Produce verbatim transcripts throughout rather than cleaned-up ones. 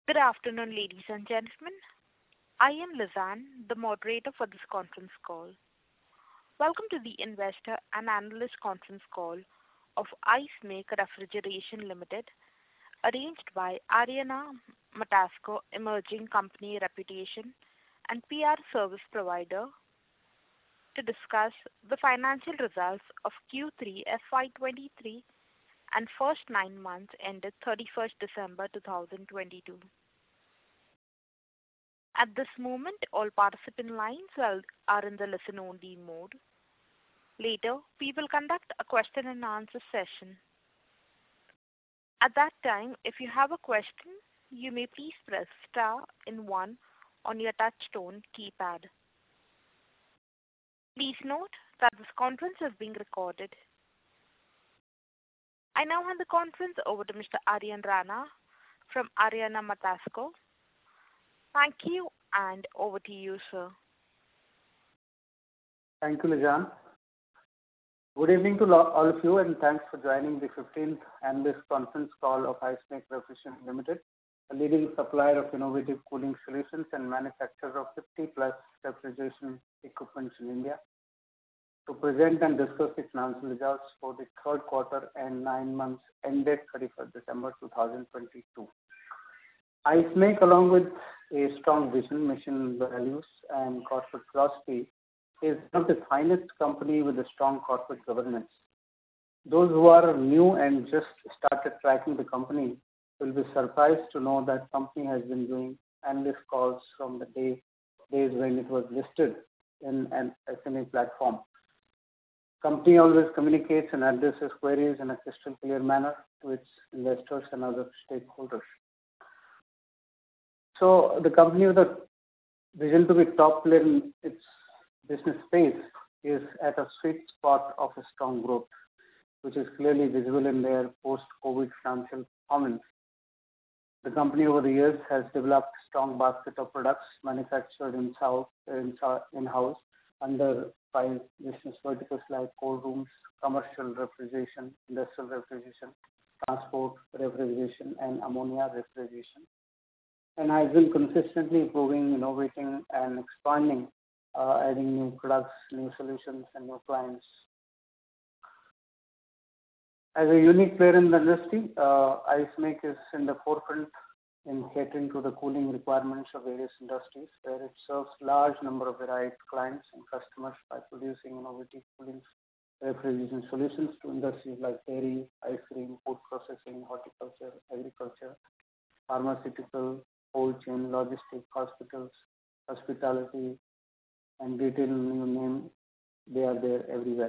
Good afternoon, ladies and gentlemen. I am Lizanne, the moderator for this conference call. Welcome to the Investor and Analyst Conference Call of Ice Make Refrigeration Limited, arranged by Ariana Matasco Emerging Company Reputation and P R Service Provider, to discuss the financial results of Q three F Y twenty-three and first nine months ended thirty-first December two thousand twenty-two. At this moment, all participant lines are, are in the listen-only mode. Later, we will conduct a question and answer session. At that time, if you have a question, you may please press star and one on your touch-tone keypad. Please note that this conference is being recorded. I now hand the conference over to Mister Aryan Rana from Ariana Matasco. Thank you, and over to you, sir. Thank you, Lizanne. Good evening to all of you, and thanks for joining the fifteenth Analyst Conference Call of Ice Make Refrigeration Limited, a leading supplier of innovative cooling solutions and manufacturer of fifty plus refrigeration equipments in India, to present and discuss the financial results for the third quarter and nine months ended thirty-first December two thousand twenty-two. Ice Make, along with a strong vision, mission, values, and corporate philosophy, is one of the finest company with a strong corporate governance. Those who are new and just started tracking the company will be surprised to know that company has been doing analyst calls from the day days when it was listed in an S M E platform. Company always communicates and addresses queries in a crystal clear manner to its investors and other stakeholders. So the company with a vision to be top player in its business space is at a sweet spot of a strong growth, which is clearly visible in their post-COVID financial performance. The company over the years has developed strong basket of products manufactured in-house, in-house under five business verticals like cold rooms, commercial refrigeration, industrial refrigeration, transport refrigeration, and ammonia refrigeration, and has been consistently improving, innovating, and expanding, uh, adding new products, new solutions, and new clients. As a unique player in the industry, uh, Ice Make is in the forefront in catering to the cooling requirements of various industries, where it serves large number of varied clients and customers by producing innovative cooling refrigeration solutions to industries like dairy, ice cream, food processing, horticulture, agriculture, pharmaceutical, cold chain, logistics, hospitals, hospitality, and retail, you name, they are there everywhere.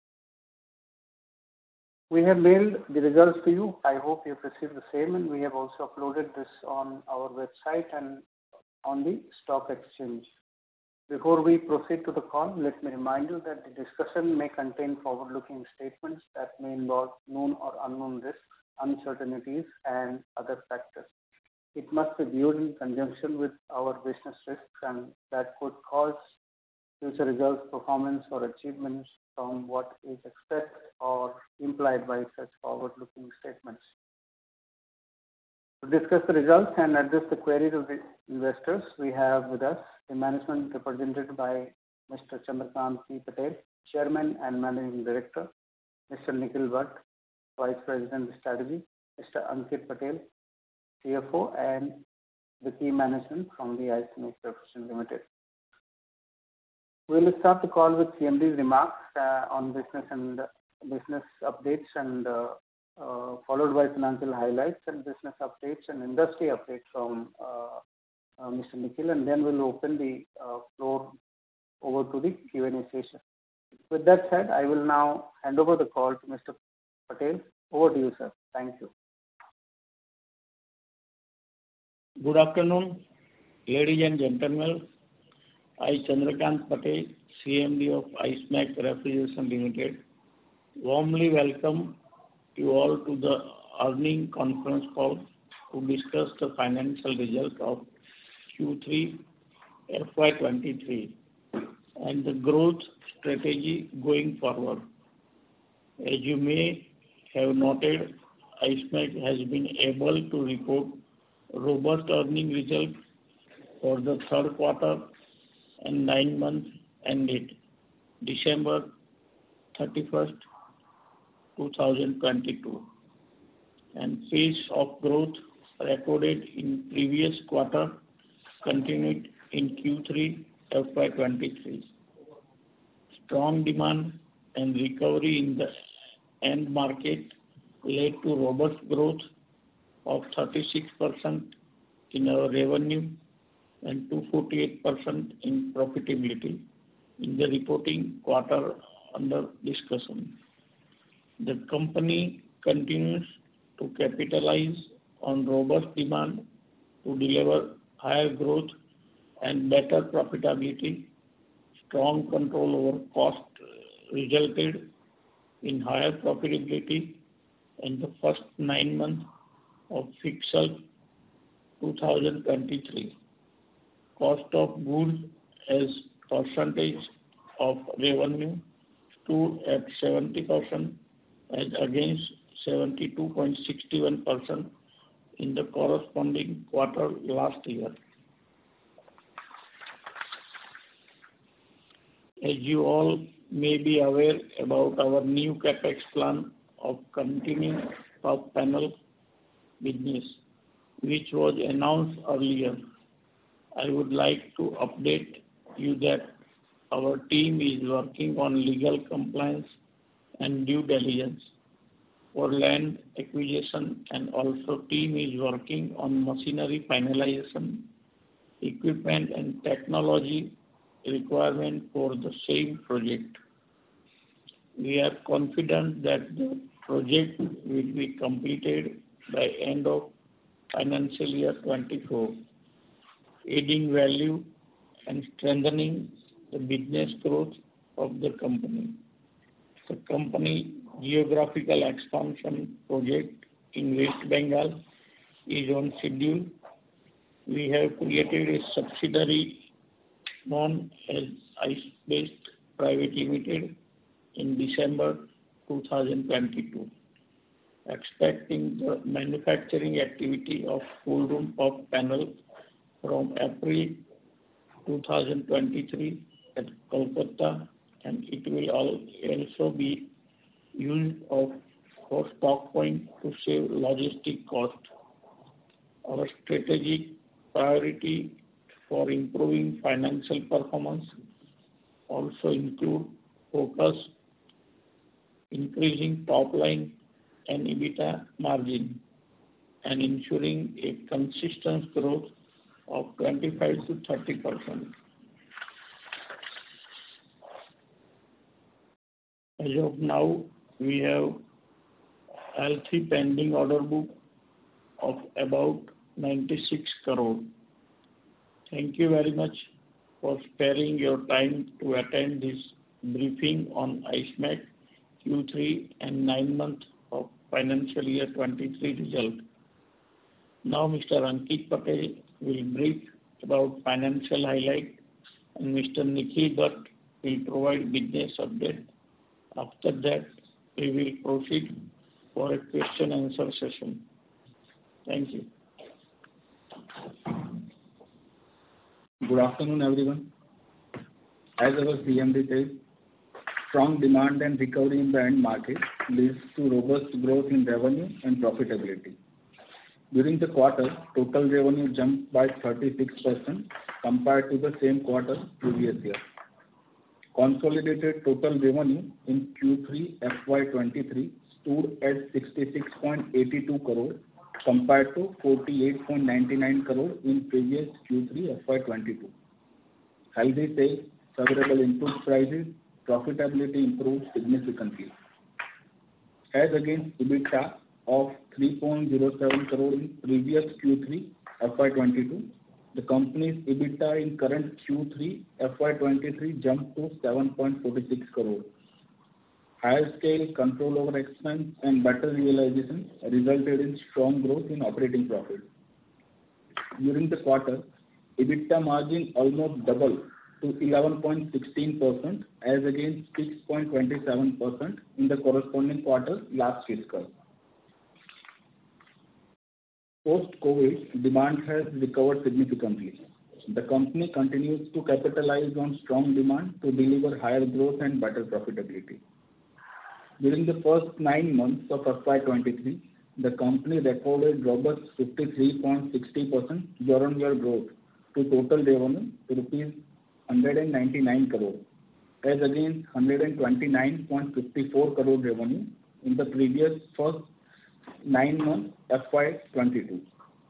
We have mailed the results to you. I hope you have received the same, and we have also uploaded this on our website and on the stock exchange. Before we proceed to the call, let me remind you that the discussion may contain forward-looking statements that may involve known or unknown risks, uncertainties, and other factors. It must be viewed in conjunction with our business risks and that could cause future results, performance, or achievements from what is expressed or implied by such forward-looking statements. To discuss the results and address the queries of the investors, we have with us the management represented by Mister Chandrakant P. Patel, Chairman and Managing Director, Mister Nikhil Bhatt, Vice President of Strategy, Mister Ankit Patel, C F O, and the key management from the Ice Make Refrigeration Limited. We will start the call with C M D's remarks uh, on business and uh, business updates, and uh, uh, followed by financial highlights and business updates and industry updates from uh, uh, Mister Nikhil, and then we'll open the uh, floor over to the Q and A session. With that said, I will now hand over the call to Mister Patel. Over to you, sir. Thank you. Good afternoon, ladies and gentlemen. I, Chandrakant Patel, C M D of Ice Make Refrigeration Limited, warmly welcome you all to the earnings conference call to discuss the financial results of Q three F Y twenty-three and the growth strategy going forward. As you may have noted, Ice Make has been able to report robust earning result for the third quarter and nine months ended December thirty-first, two thousand twenty-two, and pace of growth recorded in previous quarter continued in Q three F Y twenty-three. Strong demand and recovery in the end market led to robust growth of thirty-six percent in our revenue and two hundred forty-eight percent in profitability in the reporting quarter under discussion. The company continues to capitalize on robust demand to deliver higher growth and better profitability. Strong control over cost resulted in higher profitability in the first nine months of fiscal two thousand twenty-three. Cost of goods as percentage of revenue stood at seventy percent as against seventy-two point six one percent in the corresponding quarter last year. As you all may be aware about our new capex plan of continuing top panel business, which was announced earlier, I would like to update you that our team is working on legal compliance and due diligence for land acquisition, and also team is working on machinery finalization, equipment and technology requirement for the same project. We are confident that the project will be completed by end of financial year twenty-four, adding value and strengthening the business growth of the company. The company geographical expansion project in West Bengal is on schedule. We have created a subsidiary known as Ice-Based Private Limited in December two thousand twenty-two, expecting the manufacturing activity of cool room of panel from April two thousand twenty-three at Kolkata, and it will also be used of for stock point to save logistic cost. Our strategic priority for improving financial performance also include focus increasing top line and EBITDA margin and ensuring a consistent growth of twenty-five to thirty percent. As of now, we have healthy pending order book of about ninety-six crore. Thank you very much for sparing your time to attend this briefing on IceMac Q three and nine months of financial year twenty-three result. Now Mister Ankit Patel will brief about financial highlight and Mister Nikhil Bhatt will provide business update. After that, we will proceed for a question and answer session. Thank you. Good afternoon, everyone. As our C M D said, strong demand and recovery in the end market leads to robust growth in revenue and profitability. During the quarter, total revenue jumped by thirty-six percent compared to the same quarter previous year. Consolidated total revenue in Q three F Y twenty-three stood at sixty-six point eight two crore compared to forty-eight point nine nine crore in previous Q three F Y twenty-two. Healthy sales, favorable input prices, profitability improved significantly. As against EBITDA of three point zero seven crore in previous Q three F Y twenty-two, the company's EBITDA in current Q three F Y twenty-three jumped to seven point four six crore. Higher scale, control over expense and better realization resulted in strong growth in operating profit. During the quarter, EBITDA margin almost doubled to eleven point one six percent as against six point two seven percent in the corresponding quarter last fiscal. Post-COVID, demand has recovered significantly. The company continues to capitalize on strong demand to deliver higher growth and better profitability. During the first nine months of F Y twenty-three, the company recorded robust fifty-three point six zero percent year-on-year growth to total revenue to rupees one hundred ninety-nine crore, as against one hundred twenty-nine point five four crore revenue in the previous first nine months F Y twenty-two.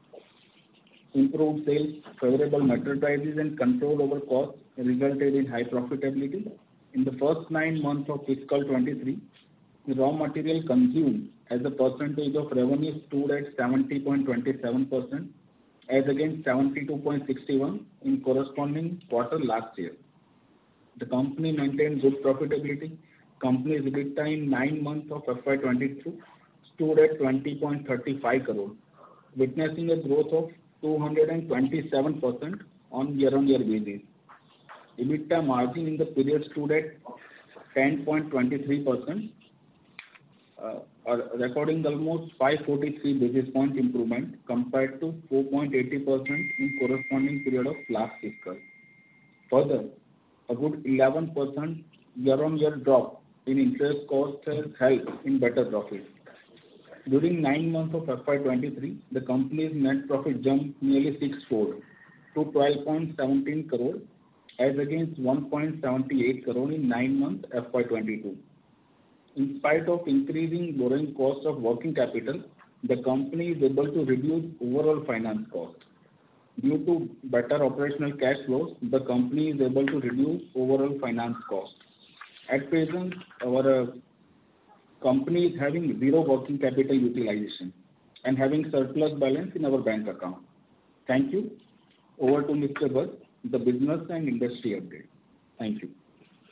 Improved sales, favorable material prices, and control over costs resulted in high profitability. In the first nine months of fiscal twenty-three, the raw material consumed as a percentage of revenue stood at seventy point two seven percent, as against seventy-two point six one in corresponding quarter last year. The company maintained good profitability. Company's EBITDA in nine months of F Y twenty-two stood at twenty point three five crore, witnessing a growth of two hundred twenty-seven percent on year-on-year basis. EBITDA margin in the period stood at ten point two three percent, uh, recording almost five hundred forty-three basis point improvement compared to four point eight zero percent in corresponding period of last fiscal. Further, a good eleven percent year-on-year drop in interest costs has helped in better profit. During nine months of F Y twenty-three, the company's net profit jumped nearly six-fold to twelve point one seven crore, as against one point seven eight crore in nine months F Y twenty-two. In spite of increasing borrowing cost of working capital, the company is able to reduce overall finance cost. Due to better operational cash flows, the company is able to reduce overall finance cost. At present, our uh, company is having zero working capital utilization and having surplus balance in our bank account. Thank you. Over to Mister Bhatt, the business and industry update. Thank you.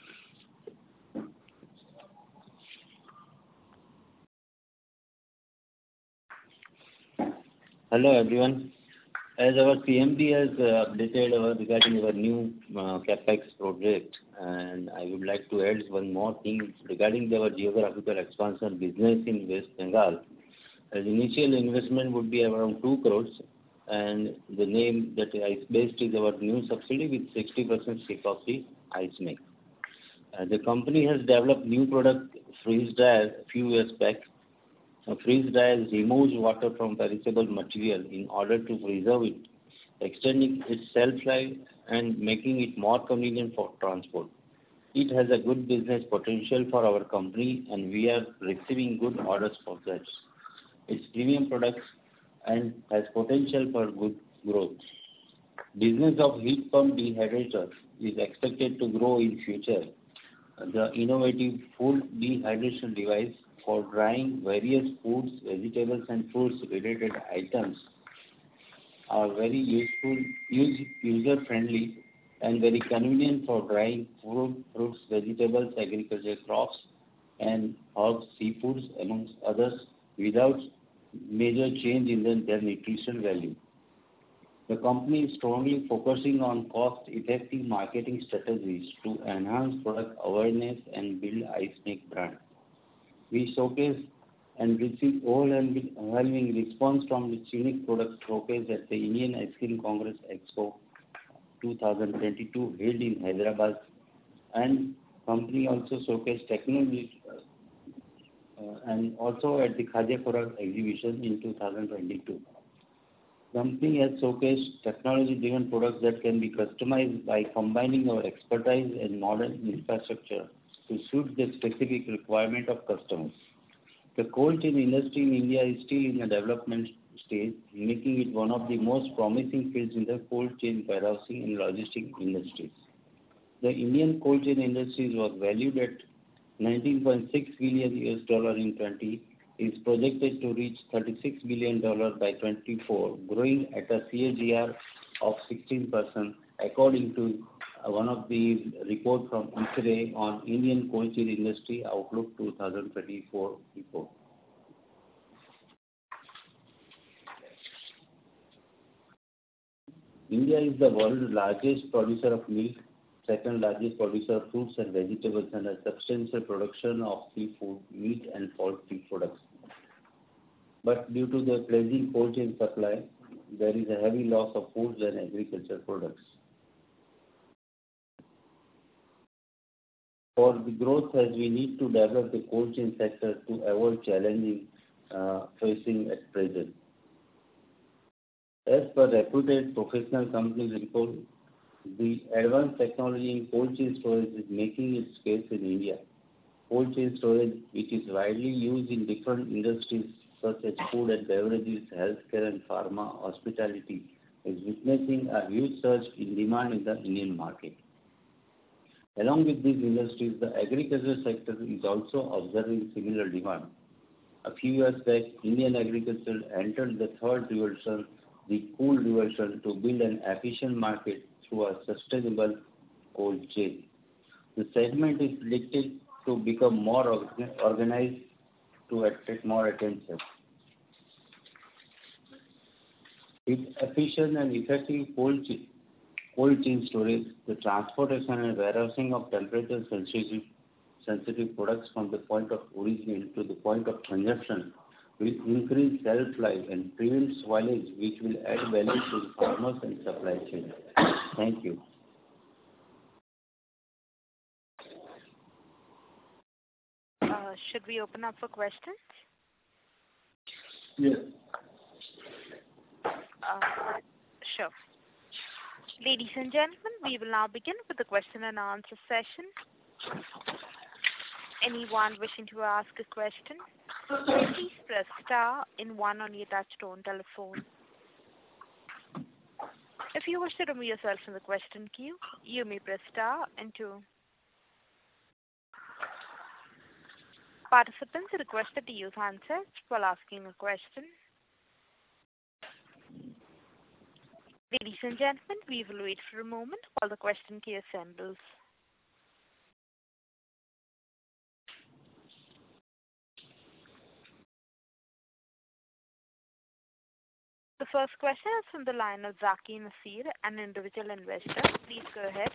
Hello everyone. As our C M D has uh, updated our, regarding our new uh, CapEx project, and I would like to add one more thing regarding our geographical expansion business in West Bengal. As initial investment would be around two crores, and the name that is based is our new subsidiary with sixty percent stake of the IceMake. Uh, the company has developed new product freeze dryer a few years back. A freeze dryer removes water from perishable material in order to preserve it, extending its shelf life and making it more convenient for transport. It has a good business potential for our company, and we are receiving good orders for that. It's premium products and has potential for good growth. Business of heat pump dehydrator is expected to grow in future. The innovative full dehydration device for drying various foods, vegetables and fruits related items are very useful, user-friendly and very convenient for drying fruit, fruits, vegetables, agriculture crops and herbs, seafoods amongst others without major change in the, their nutritional value. The company is strongly focusing on cost-effective marketing strategies to enhance product awareness and build IceMake brand. We showcase and receive overwhelming response from this unique product showcase at the Indian Ice Cream Congress Expo twenty twenty-two held in Hyderabad, and company also showcased technology uh, and also at the Khadiapura exhibition in two thousand twenty-two. Company has showcased technology-driven products that can be customized by combining our expertise and modern infrastructure to suit the specific requirement of customers. The cold chain industry in India is still in a development stage, making it one of the most promising fields in the cold chain warehousing and logistics industries. The Indian cold chain industry was valued at nineteen point six billion U S dollar in twenty, is projected to reach thirty-six billion dollars by twenty-four, growing at a C A G R of sixteen percent, according to uh, one of the report from ISRE on Indian cold chain industry outlook twenty twenty-four report. India is the world's largest producer of milk, second largest producer of fruits and vegetables, and a substantial production of seafood, meat and poultry products. but due to the pledging cold chain supply, there is a heavy loss of foods and agricultural products. For the growth, as we need to develop the cold chain sector to avoid challenges uh, facing at present. As per reputed professional companies report, the advanced technology in cold chain storage is making its case in India. Cold chain storage, which is widely used in different industries such as food and beverages, healthcare and pharma, hospitality, is witnessing a huge surge in demand in the Indian market. Along with these industries, the agriculture sector is also observing similar demand. A few years back, Indian agriculture entered the third revolution, the cool revolution, to build an efficient market through a sustainable cold chain. The segment is predicted to become more organized to attract more attention. With efficient and effective cold chain, cold chain storage, the transportation and warehousing of temperature sensitive, sensitive products from the point of origin to the point of consumption will increase shelf life and prevent spoilage, which will add value to the farmers and supply chain. Thank you. Uh, should we open up for questions? Yes. Uh, sure. Ladies and gentlemen, we will now begin with the question and answer session. Anyone wishing to ask a question, please press star and one on your touchtone telephone. If you wish to remove yourself from the question queue, you may press star and two. Participants are requested to use handsets while asking a question. Ladies and gentlemen, we will wait for a moment while the question queue assembles. The first question is from the line of Zaki Nasir, an individual investor. Please go ahead.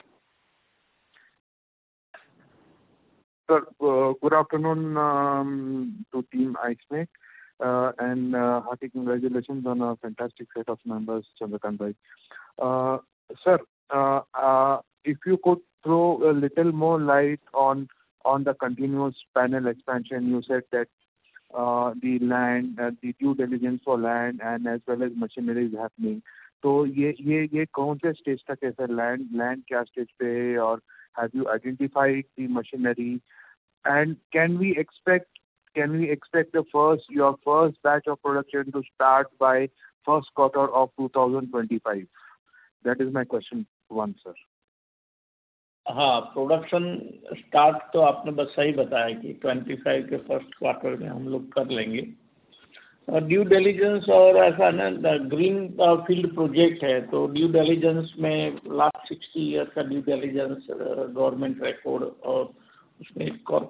Sir, uh, good afternoon um, to Team IceMake, uh, and uh, hearty congratulations on a fantastic set of numbers, Chandrakant bhai. Uh, sir, uh, uh, if you could throw a little more light on on the continuous panel expansion. You said that uh, the land, uh, the due diligence for land and as well as machinery is happening. तो ये ये ये कौन से stage तक है sir? Land land क्या stage पे है, और have you identified the machinery, and can we expect can we expect the first your first batch of production to start by first quarter of twenty twenty-five? That is my question one, sir. हाँ, production start तो आपने बस सही बताया कि पच्चीस के first quarter में हम लोग कर लेंगे. ड्यू डिलीजेंस और ऐसा ना ग्रीन फील्ड प्रोजेक्ट है, तो ड्यू डिलीजेंस में लास्ट सिक्सटी ईयर का ड्यू डिलीजेंस गवर्नमेंट रिकॉर्ड, और उसमें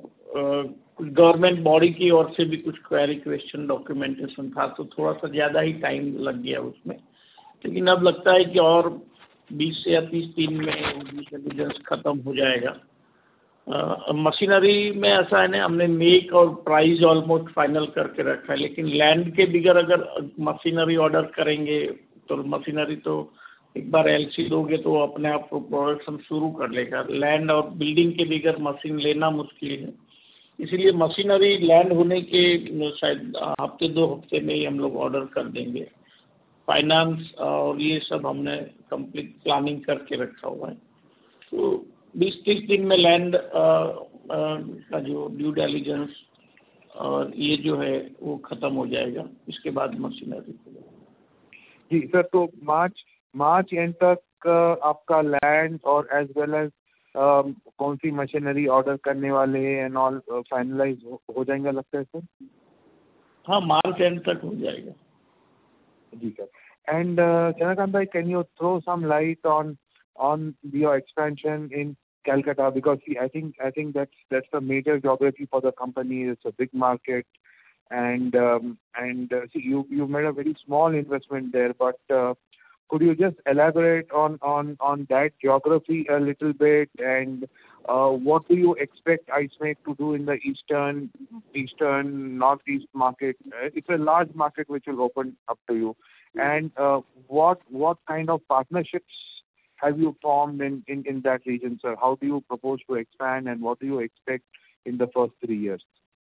गवर्नमेंट बॉडी की ओर से भी कुछ क्वेरी क्वेश्चन डॉक्यूमेंटेशन था, तो थोड़ा सा ज़्यादा ही टाइम लग गया उसमें. लेकिन अब लगता है कि और बीस से या तीस दिन में ड्यू डिलीजेंस ख़त्म हो जाएगा. मशीनरी uh, में ऐसा है ना, हमने मेक और प्राइस ऑलमोस्ट फाइनल करके रखा है, लेकिन लैंड के बिगर अगर मशीनरी ऑर्डर करेंगे तो मशीनरी तो एक बार एलसी दोगे तो अपने आप प्रोडक्शन शुरू कर लेगा. लैंड और बिल्डिंग के बिगर मशीन लेना मुश्किल है, इसीलिए मशीनरी लैंड होने के शायद हफ्ते दो हफ्ते में ही हम लोग ऑर्डर कर देंगे. फाइनेंस और ये सब हमने कंप्लीट प्लानिंग करके रखा हुआ है, तो बीस तीस दिन में लैंड का जो ड्यू डिलीजेंस और ये जो है वो ख़त्म हो जाएगा. इसके बाद मशीनरी. जी सर, तो मार्च मार्च एंड तक आपका लैंड और एज वेल एज कौन सी मशीनरी ऑर्डर करने वाले हैं एंड ऑल फाइनलाइज हो जाएंगे लगता है सर? हाँ, मार्च एंड तक हो जाएगा. जी sir. And Chandrakant bhai, can you throw some light on on your expansion in Calcutta, because see, I think I think that's that's the major geography for the company. It's a big market, and um, and uh, see, you you made a very small investment there, but uh, Could you just elaborate on on on that geography a little bit, and uh, what do you expect IceMake to do in the eastern, eastern, northeast market? Uh, It's a large market which will open up to you. And uh, what what kind of partnerships have you formed in in in that region, sir? How do you propose to expand, and what do you expect in the first three years?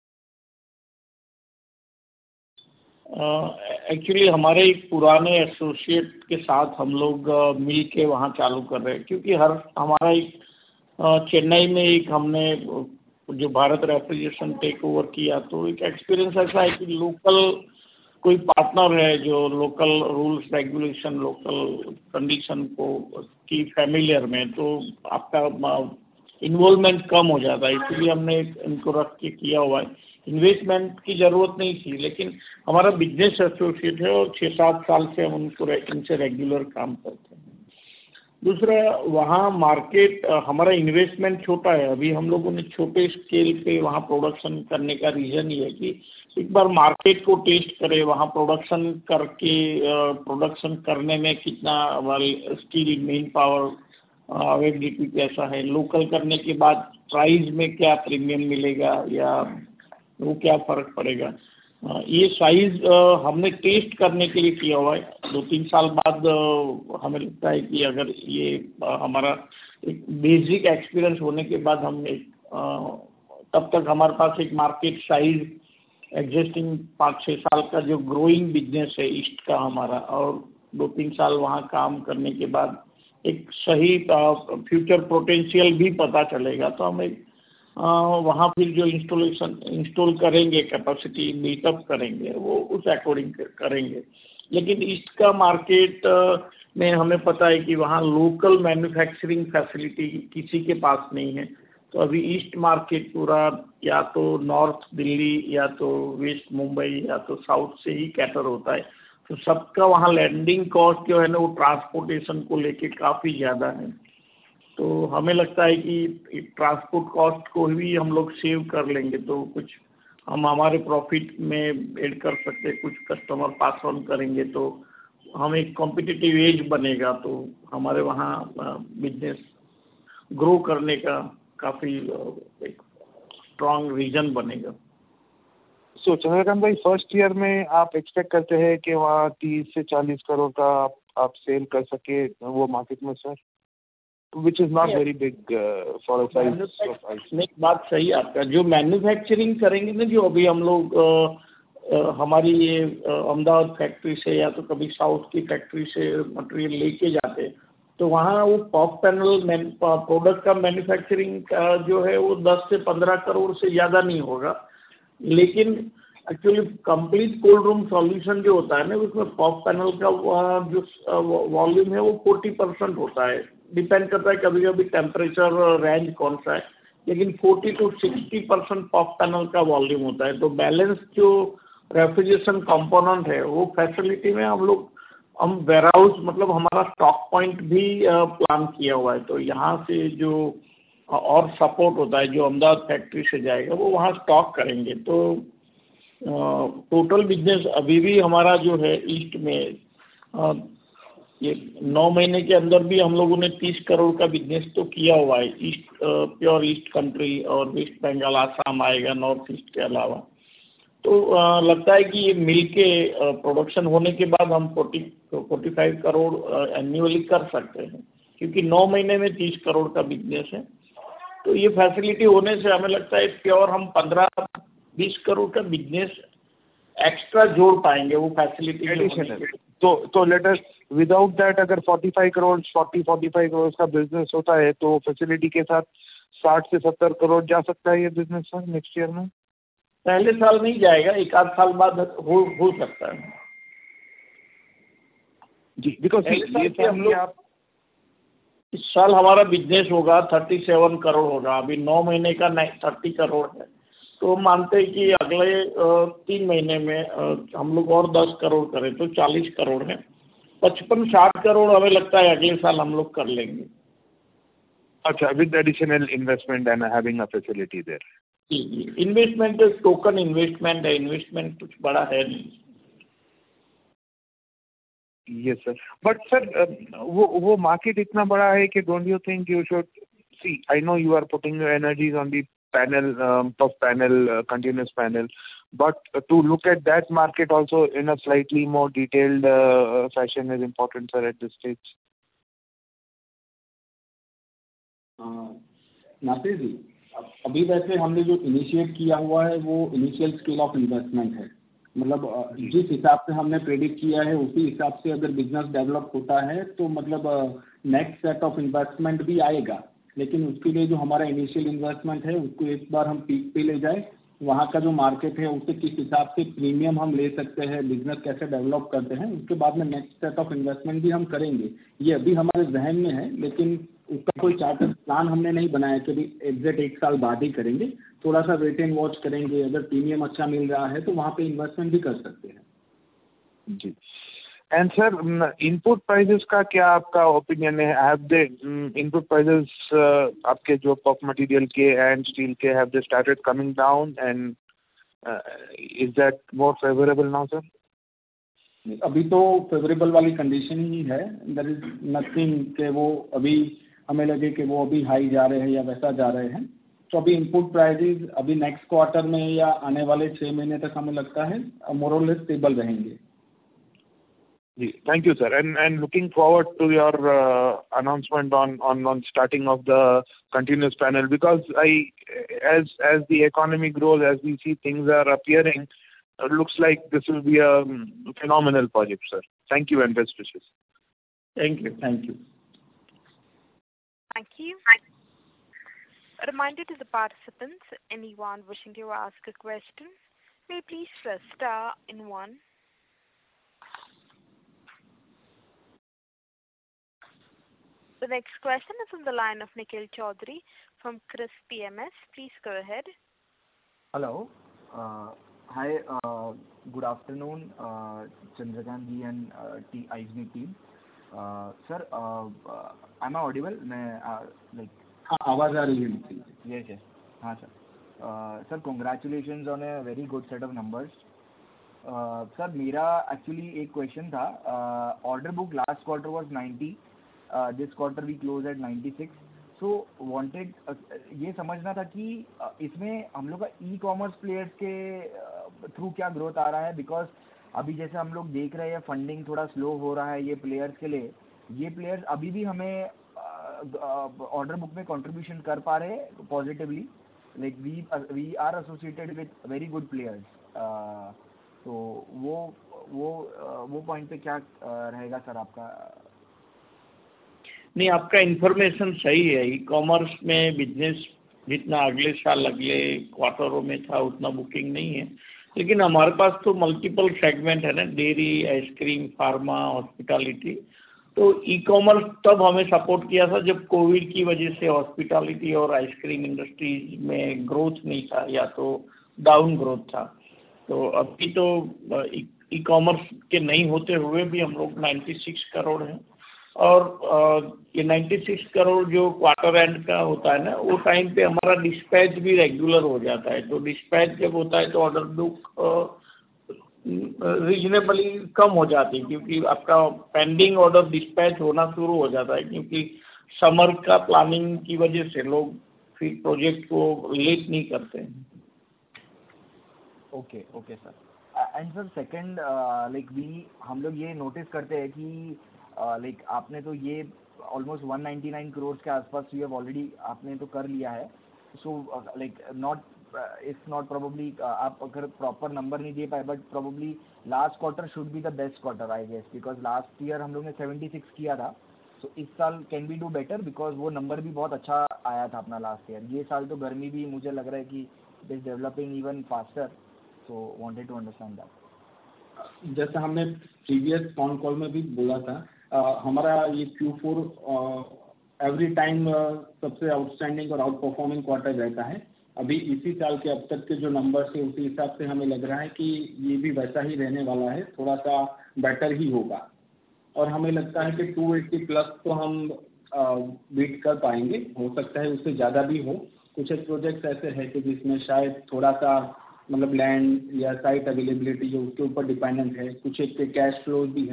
Actually uh, हमारे एक पुराने associate के साथ हम लोग uh, मिल के वहाँ चालू कर रहे हैं, क्योंकि हर हमारा एक uh, चेन्नई में एक हमने uh, जो भारत रेफ्रिजरेशन टेक ओवर किया, तो एक एक्सपीरियंस ऐसा है कि लोकल कोई पार्टनर है जो local rules regulation local condition को की फैमिलियर में, तो आपका इन्वॉल्वमेंट कम हो जाता है, इसलिए हमने इनको रख के किया हुआ है। इन्वेस्टमेंट की ज़रूरत नहीं थी, लेकिन हमारा बिजनेस एसोसिएट है और छः सात साल से हम उनको इनसे रेगुलर काम करते हैं। दूसरा, वहाँ मार्केट हमारा इन्वेस्टमेंट छोटा है, अभी हम लोगों ने छोटे स्केल पे वहाँ प्रोडक्शन करने का रीज़न ये है कि एक बार मार्केट को टेस्ट करें, वहाँ प्रोडक्शन करके प्रोडक्शन करने में कितना वाली स्किल मैन पावर अवेलेबिलिटी कैसा है, लोकल करने के बाद प्राइस में क्या प्रीमियम मिलेगा या वो क्या फ़र्क पड़ेगा, ये साइज़ हमने टेस्ट करने के लिए किया हुआ है। दो तीन साल बाद हमें लगता है कि अगर ये हमारा एक बेसिक एक्सपीरियंस होने के बाद हम एक तब तक हमारे पास एक मार्केट साइज़ एग्जिस्टिंग पाँच छः साल का जो ग्रोइंग बिजनेस है ईस्ट का हमारा, और दो तीन साल वहाँ काम करने के बाद एक सही फ्यूचर पोटेंशियल भी पता चलेगा, तो हम एक वहाँ फिर जो इंस्टॉलेशन इंस्टॉल करेंगे, कैपेसिटी मीटअप करेंगे, वो उस अकॉर्डिंग करेंगे। लेकिन ईस्ट का मार्केट में हमें पता है कि वहाँ लोकल मैन्युफैक्चरिंग फैसिलिटी किसी के पास नहीं है, तो अभी ईस्ट मार्केट पूरा या तो नॉर्थ दिल्ली या तो वेस्ट मुंबई या तो साउथ से ही कैटर होता है, तो सबका वहाँ लैंडिंग कॉस्ट जो है ना वो ट्रांसपोर्टेशन को लेके काफ़ी ज़्यादा है। तो हमें लगता है कि ट्रांसपोर्ट कॉस्ट को भी हम लोग सेव कर लेंगे, तो कुछ हम हमारे प्रॉफिट में ऐड कर सकते हैं, कुछ कस्टमर पास ऑन करेंगे, तो हम एक कॉम्पिटिटिव एज बनेगा, तो हमारे वहाँ बिजनेस ग्रो करने का काफ़ी एक स्ट्रॉन्ग रीजन बनेगा। सो चंद्रकांत भाई, फर्स्ट ईयर में आप एक्सपेक्ट करते हैं कि वहाँ तीस से चालीस करोड़ का आप, आप सेल कर सके वो मार्केट में, sir? Which is not very big uh, for a size of ice. नहीं, बात सही है आपका। जो मैन्युफैक्चरिंग करेंगे ना, जो अभी हम लोग आ, आ, हमारी ये अहमदाबाद फैक्ट्री से या तो कभी साउथ की फैक्ट्री से मटेरियल लेके जाते हैं, तो वहाँ वो पॉप पैनल प्रोडक्ट का मैन्युफैक्चरिंग का जो है वो दस से पंद्रह करोड़ से ज़्यादा नहीं होगा, लेकिन actually complete cold room solution जो होता है ना, उसमें पॉप पैनल का जो वॉल्यूम है वो फोर्टी परसेंट होता है। डिपेंड करता है कभी कभी टेम्परेचर रेंज कौन सा है, लेकिन forty to sixty percent PUF panel का वॉल्यूम होता है। तो बैलेंस जो रेफ्रिजरेशन कंपोनेंट है वो फैसिलिटी में हम लोग हम वेयरहाउस मतलब हमारा स्टॉक पॉइंट भी प्लान किया हुआ है, तो यहाँ से जो और सपोर्ट होता है जो अहमदाबाद फैक्ट्री से जाएगा वो वहाँ स्टॉक करेंगे। तो टोटल बिजनेस अभी भी हमारा जो है ईस्ट में आ, ये नौ महीने के अंदर भी हम लोगों ने तीस करोड़ का बिजनेस तो किया हुआ है। ईस्ट प्योर ईस्ट कंट्री और वेस्ट बंगाल आसाम आएगा नॉर्थ ईस्ट के अलावा, तो आ, लगता है कि ये मिल के प्रोडक्शन होने के बाद हम forty forty five crore annually कर सकते हैं, क्योंकि नौ महीने में तीस करोड़ का बिजनेस है। तो ये फैसिलिटी होने से हमें लगता है प्योर हम पंद्रह बीस करोड़ का बिजनेस एक्स्ट्रा जोड़ पाएंगे वो फैसिलिटी एडिशनल। तो तो लेट अस विदाउट दैट अगर पैंतालीस करोड़ चालीस पैंतालीस करोड़ का बिजनेस होता है तो फैसिलिटी के साथ साठ से सत्तर करोड़ जा सकता है ये बिजनेस सर नेक्स्ट ईयर में? पहले साल नहीं जाएगा, एक आध साल बाद हो हो सकता है जी, बिकॉज ये हम लोग आप इस साल हमारा बिजनेस होगा सैंतीस करोड़ होगा, अभी नौ महीने का तीस करोड़ है, तो मानते हैं कि अगले तीन महीने में हम लोग और दस करोड़ करें तो चालीस करोड़ है। पचपन साठ करोड़ हमें लगता है अगले साल हम लोग कर लेंगे। अच्छा, with additional investment and having a facility there. जी जी, इन्वेस्टमेंट टोकन इन्वेस्टमेंट है, इन्वेस्टमेंट कुछ बड़ा है नहीं। Yes, sir. But sir, uh, वो वो market इतना बड़ा है कि don't you think you should see? I know you are putting your energies on the panel, um, puff panel, uh, continuous panel, but uh, to look at that market also in a slightly more detailed uh, fashion is important, sir, at this stage. Nasir जी, अभी वैसे हमने जो initiate किया हुआ है वो initial scale of investment है, मतलब जिस हिसाब से हमने प्रेडिक्ट किया है उसी हिसाब से अगर बिजनेस डेवलप होता है तो मतलब नेक्स्ट सेट ऑफ इन्वेस्टमेंट भी आएगा, लेकिन उसके लिए जो हमारा इनिशियल इन्वेस्टमेंट है उसको एक बार हम पीक पे ले जाए, वहाँ का जो मार्केट है उससे किस हिसाब से प्रीमियम हम ले सकते हैं, बिजनेस कैसे डेवलप करते हैं, उसके बाद में नेक्स्ट सेट ऑफ इन्वेस्टमेंट भी हम करेंगे। ये अभी हमारे जहन में है, लेकिन उसका कोई चार्टर प्लान हमने नहीं बनाया कि अभी एग्जैक्ट एक साल बाद ही करेंगे, थोड़ा सा वेट एंड वॉच करेंगे, अगर प्रीमियम अच्छा मिल रहा है तो वहाँ पे इन्वेस्टमेंट भी कर सकते हैं। जी। एंड सर, इनपुट प्राइसेस का क्या आपका ओपिनियन है? हैव दे इनपुट प्राइसेस आपके जो पॉप मटेरियल के एंड स्टील के have they started coming down and is that more favourable now sir? अभी तो फेवरेबल वाली कंडीशन ही है, देयर इज नथिंग कि वो अभी हमें लगे कि वो अभी हाई जा रहे हैं या वैसा जा रहे हैं। तो अभी इनपुट प्राइसेस अभी नेक्स्ट क्वार्टर में या आने वाले छः महीने तक हमें लगता है मोर और लेस स्टेबल रहेंगे। जी, thank you sir, and and looking forward to your announcement on on on starting of the continuous panel, because I as as the economy grows, as we see things are appearing, it looks like this will be a phenomenal project, sir. Thank you and best wishes. Thank you. Thank you. Thank you. A reminder to the participants, anyone wishing to ask a question, may please press star in one. The next question is on the line of Nikhil Chaudhary from Chris P M S. Please go ahead. Hello. Uh, hi. Uh, good afternoon, uh, Chandrakant ji and uh, T I S M E team. Uh, sir, uh, uh, am I audible? मैं uh, like हाँ, आवाज़ आ रही है। Yes, yes. हाँ sir. Uh, sir, congratulations on a very good set of numbers. Uh, sir, मेरा actually एक question था. Uh, order book last quarter was ninety. Uh, this quarter we close at ninety-six. So wanted uh, ये समझना था कि uh, इसमें हम लोग का ई कॉमर्स प्लेयर्स के थ्रू uh, क्या ग्रोथ आ रहा है, बिकॉज अभी जैसे हम लोग देख रहे हैं फंडिंग थोड़ा स्लो हो रहा है ये प्लेयर्स के लिए, ये प्लेयर्स अभी भी हमें ऑर्डर uh, बुक uh, में कंट्रीब्यूशन कर पा रहे हैं positively, like we we are associated with very good players, तो वो वो uh, वो पॉइंट पे क्या uh, रहेगा सर आपका? नहीं, आपका इन्फॉर्मेशन सही है। ई कॉमर्स में बिजनेस जितना अगले साल अगले क्वार्टरों में था उतना बुकिंग नहीं है, लेकिन हमारे पास तो मल्टीपल सेगमेंट है ना, डेयरी, आइसक्रीम, फार्मा, हॉस्पिटैलिटी। तो ई कॉमर्स तब हमें सपोर्ट किया था जब कोविड की वजह से हॉस्पिटैलिटी और आइसक्रीम इंडस्ट्रीज में ग्रोथ नहीं था या तो डाउन ग्रोथ था। तो अभी तो ई कॉमर्स के नहीं होते हुए भी हम लोग छियानवे करोड़ हैं, और ये छियानवे करोड़ जो क्वार्टर एंड का होता है ना, वो टाइम पे हमारा डिस्पैच भी रेगुलर हो जाता है। तो डिस्पैच जब होता है तो ऑर्डर बुक रीजनेबली कम हो जाती है, क्योंकि आपका पेंडिंग ऑर्डर डिस्पैच होना शुरू हो जाता है, क्योंकि समर का प्लानिंग की वजह से लोग फिर प्रोजेक्ट को लेट नहीं करते हैं। Okay okay sir. And sir second, like we हम लोग ये नोटिस करते हैं कि लाइक uh, like, आपने तो ये ऑलमोस्ट one ninety-nine करोड़ के आसपास यू हैव ऑलरेडी आपने तो कर लिया है। So like not it's not probably आप अगर प्रॉपर नंबर नहीं दे पाए, but probably last quarter should be the best quarter I guess, because last year हम लोग ने छिहत्तर किया था। सो so, इस साल can be do better, because वो नंबर भी बहुत अच्छा आया था अपना लास्ट ईयर। ये साल तो गर्मी भी मुझे लग रहा है कि it is developing even faster, so wanted to understand that. जैसा हमने प्रीवियस कॉन कॉल में भी बोला था, Uh, हमारा ये क्यू फोर एवरी टाइम सबसे आउटस्टैंडिंग और आउट परफॉर्मिंग क्वार्टर रहता है। अभी इसी साल के अब तक के जो नंबर्स है उसी हिसाब से हमें लग रहा है कि ये भी वैसा ही रहने वाला है, थोड़ा सा बेटर ही होगा, और हमें लगता है कि टू एटी प्लस तो हम बीट कर पाएंगे। हो सकता है उससे ज़्यादा भी हो। कुछ एक प्रोजेक्ट्स ऐसे हैं कि जिसमें शायद थोड़ा सा मतलब लैंड या साइट अवेलेबिलिटी जो उसके ऊपर डिपेंडेंट है, कुछ एक के कैश फ्लोज भी है,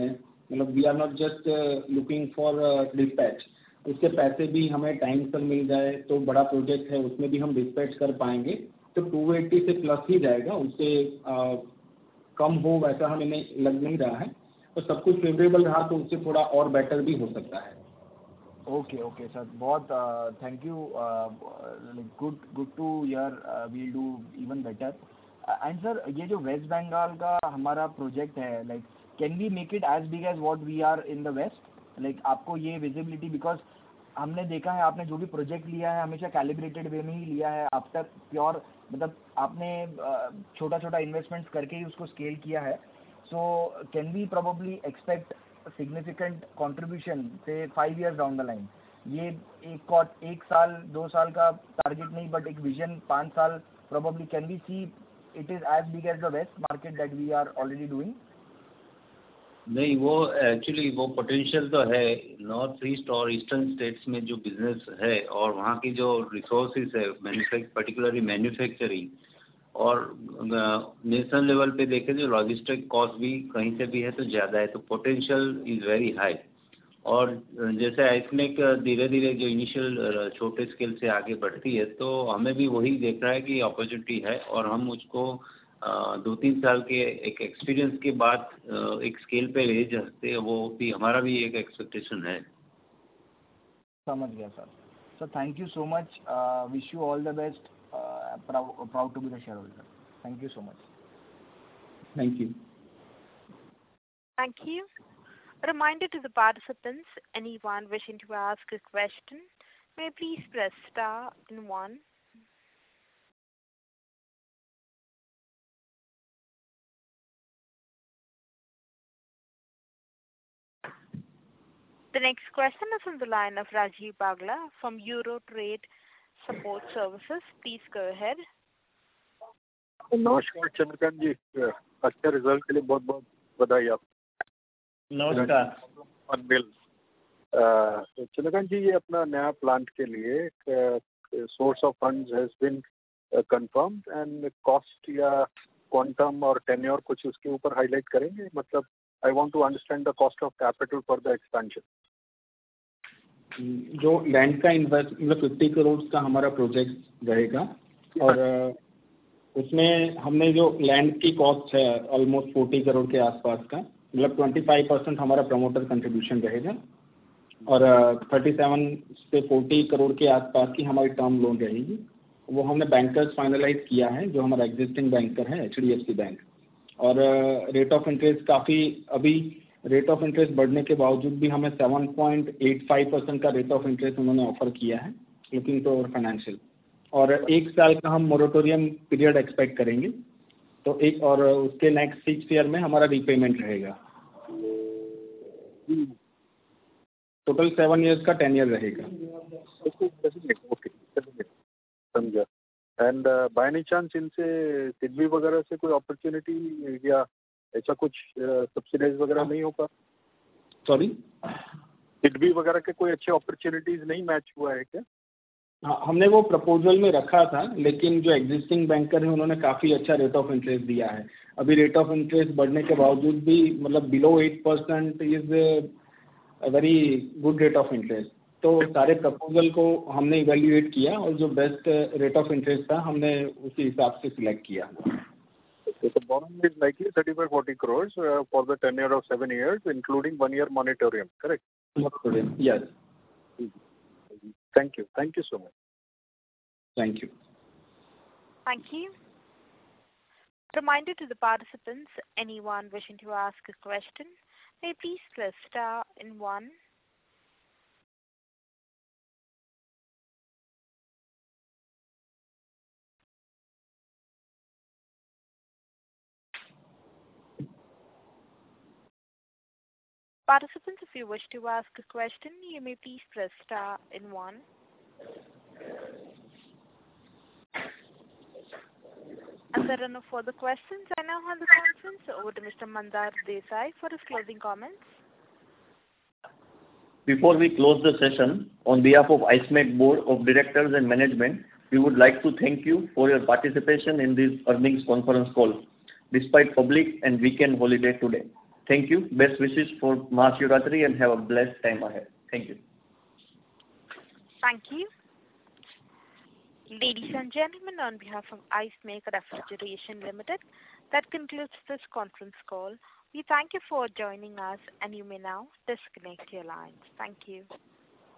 मतलब we are not just looking for dispatch, उसके पैसे भी हमें टाइम पर मिल जाए तो बड़ा प्रोजेक्ट है उसमें भी हम डिस्पैच कर पाएंगे, तो टू एटी से प्लस ही जाएगा, उससे uh, कम हो वैसा हमें लग नहीं रहा है, तो सब कुछ फेवरेबल रहा तो उससे थोड़ा और बेटर भी हो सकता है। ओके ओके सर, बहुत thank you, good good to hear, we'll do even better. And sir ये जो वेस्ट बंगाल का हमारा प्रोजेक्ट है, like can we make it as big as what we are in the west? Like आपको ये visibility, because हमने देखा है आपने जो भी प्रोजेक्ट लिया है हमेशा कैलिब्रेटेड वे में ही लिया है, अब तक प्योर मतलब आपने छोटा छोटा इन्वेस्टमेंट्स करके ही उसको स्केल किया है। So can we probably expect significant contribution से five years down the line? ये एक एक साल दो साल का टारगेट नहीं, बट एक विजन पाँच साल probably can we see it is as big as the west market that we are already doing? नहीं, वो एक्चुअली वो पोटेंशियल तो है नॉर्थ ईस्ट और ईस्टर्न स्टेट्स में जो बिजनेस है और वहाँ की जो रिसोर्सेज है मैन्युफैक्चर पर्टिकुलरली मैन्युफैक्चरिंग और नेशनल लेवल पे देखें जो लॉजिस्टिक कॉस्ट भी कहीं से भी है तो ज़्यादा है, तो पोटेंशियल इज़ वेरी हाई। और जैसे आइसमेक धीरे धीरे जो इनिशियल छोटे स्केल से आगे बढ़ती है तो हमें भी वही देख रहा है कि अपॉर्चुनिटी है और हम उसको दो तीन साल के एक एक्सपीरियंस के बाद एक स्केल पे ले जाते, वो भी हमारा भी एक एक्सपेक्टेशन है। समझ गया सर। Sir thank you so much, wish you all the best, proud to be the shareholder. Thank you so much. Thank you. Thank you. A reminder to the participants, anyone wishing to ask a question may please press star and one. The next question is on the line of Rajiv Bagla from Euro Trade Support Services. Please go ahead. नमस्कार चंद्रकांत जी, अच्छे result के लिए बहुत बहुत बधाई आप। नमस्कार। चंद्रकांत जी, ये अपना नया प्लांट के लिए source of funds has been confirmed and cost या क्वांटम और टेन्योर कुछ उसके ऊपर हाईलाइट करेंगे? मतलब I want to understand the cost of capital for the expansion. जो लैंड का इन्वेस्ट मतलब फिफ्टी करोड़ का हमारा प्रोजेक्ट रहेगा और उसमें हमने जो लैंड की कॉस्ट है ऑलमोस्ट फोर्टी करोड़ के आसपास का, मतलब ट्वेंटी फाइव परसेंट हमारा प्रमोटर कंट्रीब्यूशन रहेगा और थर्टी सेवन से फोर्टी करोड़ के आसपास की हमारी टर्म लोन रहेगी। वो हमने बैंकर्स फाइनलाइज किया है, जो हमारा एग्जिस्टिंग बैंकर है H D F C bank, और रेट ऑफ इंटरेस्ट काफ़ी अभी रेट ऑफ इंटरेस्ट बढ़ने के बावजूद भी हमें seven point eight five percent का रेट ऑफ इंटरेस्ट उन्होंने ऑफर किया है लुकिंग टू अवर फाइनेंशियल, और एक साल का हम मोरेटोरियम पीरियड एक्सपेक्ट करेंगे, तो एक और उसके नेक्स्ट सिक्स ईयर में हमारा रीपेमेंट रहेगा। टोटल सेवन ईयर्स का टेन ईयर रहेगा। ओके, समझा। एंड बाय एनी चांस इनसे सिडबी वगैरह से कोई अपॉर्चुनिटी या ऐसा कुछ सब्सिडाइज वगैरह नहीं होगा? सॉरी, सिडबी वगैरह के कोई अच्छे अपॉर्चुनिटीज नहीं मैच हुआ है क्या? हाँ, हमने वो प्रपोजल में रखा था, लेकिन जो एग्जिस्टिंग बैंकर है उन्होंने काफ़ी अच्छा रेट ऑफ इंटरेस्ट दिया है। अभी रेट ऑफ इंटरेस्ट बढ़ने के बावजूद भी मतलब below eight percent is very good rate of interest. तो सारे प्रपोजल को हमने इवेल्युएट किया और जो बेस्ट रेट ऑफ इंटरेस्ट था हमने उसी हिसाब से सिलेक्ट किया। So the borrowing is likely thirty-five to forty crores uh, for the tenure of seven years, including one year moratorium, correct? Moratorium, yes. Thank you. Thank you so much. Thank you. Thank you. Reminder to the participants, anyone wishing to ask a question, may please press star and one. Participants, if you wish to ask a question, you may please press star and one. As there are no further questions, I now hand the conference over to Mister Mandar Desai for his closing comments. Before we close the session, on behalf of IceMec Board of Directors and Management, we would like to thank you for your participation in this earnings conference call, despite public and weekend holiday today. Thank you. Best wishes for Mahashivratri and have a blessed time ahead. Thank you. Thank you. Ladies and gentlemen, on behalf of Ice Maker Refrigeration Limited, that concludes this conference call. We thank you for joining us, and you may now disconnect your lines. Thank you.